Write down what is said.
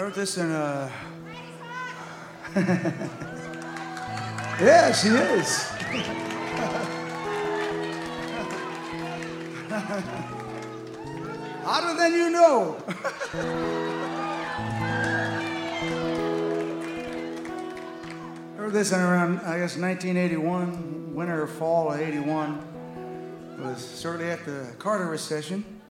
wrote this in Yeah, she is. Hotter than you know. I wrote this in around, I guess, 1981, winter or fall of 81. It was shortly after the Carter recession.